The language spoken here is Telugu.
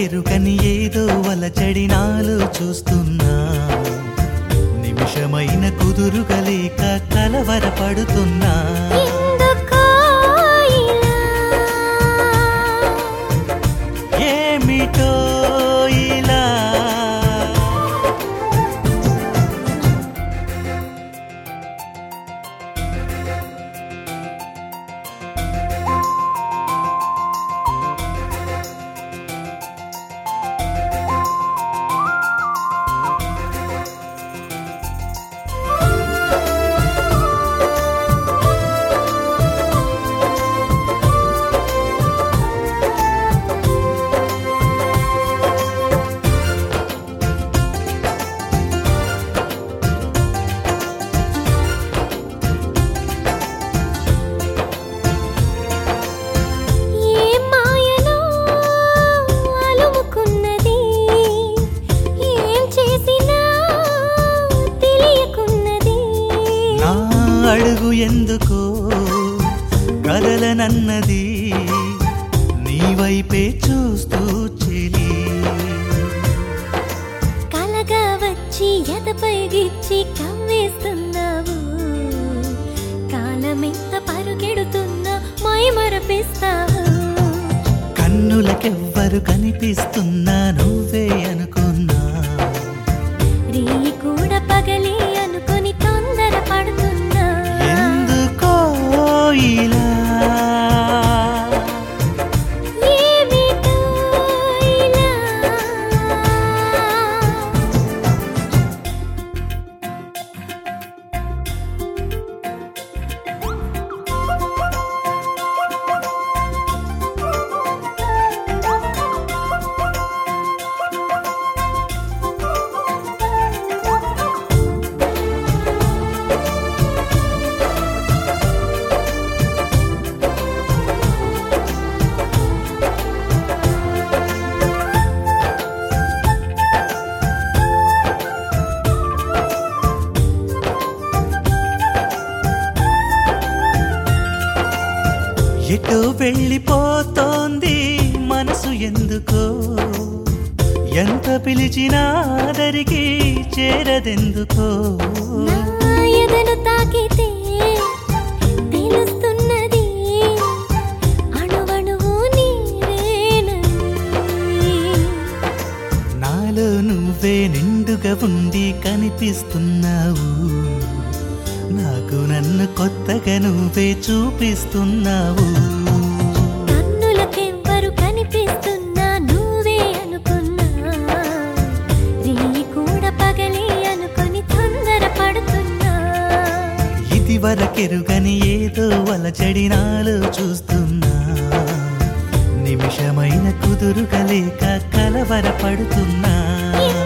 ఇదివరకెరుకని ఏదో వలచడి నాలో చూస్తున్నా, నిమిషమైన కుదురుగలేక కలవరపడుతున్నా. ఎందుకో ఇలా ఏమిటో ఇలా అడుగు ఎందుకో కదలనన్నది, నీ వైపే చూస్తూ చెలి. కలగా వచ్చి ఎదపై గిచ్చి కవ్వేస్తున్నావు, కాలమెంత పరుగెడుతున్నా మై మరపిస్తావు. కన్నులకెవ్వరు కనిపిస్తున్నా నువ్వే అనుకున్నా, రేయి కూడా పగలే అనుకొని తొందర పడుతున్నా. ఎందుకో ఇలా ఏమిటో ఇలా ఎటో వెళ్ళిపోతోంది మనసు ఎందుకో, ఎంత పిలిచినా దరికి చేరదెందుకో. నా ఎదను తాకితే తెలుస్తున్నది అణువణువు నీవేనని. నాలో నువ్వే నిండుగా ఉండి కనిపిస్తున్నావు, నాకు నన్ను కొత్తగా నువ్వే చూపిస్తున్నావు. కన్నులకెవ్వరు కనిపిస్తున్నా నువ్వే అనుకున్నా, రేయి కూడా పగలే అనుకొని తొందర పడుతున్నా. ఇదివరకెరుగని ఏదో వలచడి నాలో చూస్తున్నా, నిమిషమైన కుదురుగలేక కలవరపడుతున్నా.